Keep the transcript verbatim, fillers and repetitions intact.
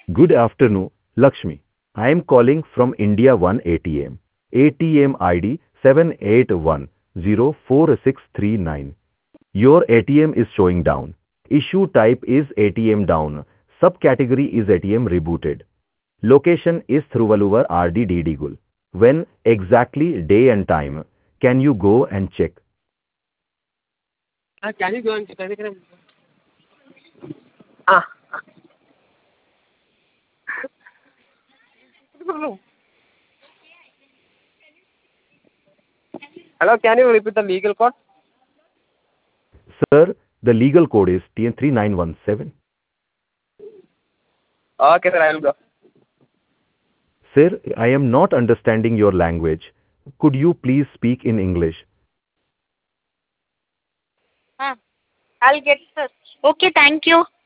Good afternoon, Lakshmi. I am calling from India One A T M. A T M I D seven eight one zero four six three nine. Your A T M is showing down. Issue type is A T M down. Subcategory is A T M rebooted. Location is Thiruvalluvar R D D Digul. When exactly day and time? Can you go and check? Ah, can you go and check? Ah. Hello, can you repeat the legal code? Sir, the legal code is T N three nine one seven. Okay, sir, I will go. Sir, I am not understanding your language. Could you please speak in English? Ah, I'll get, sir. Okay, thank you.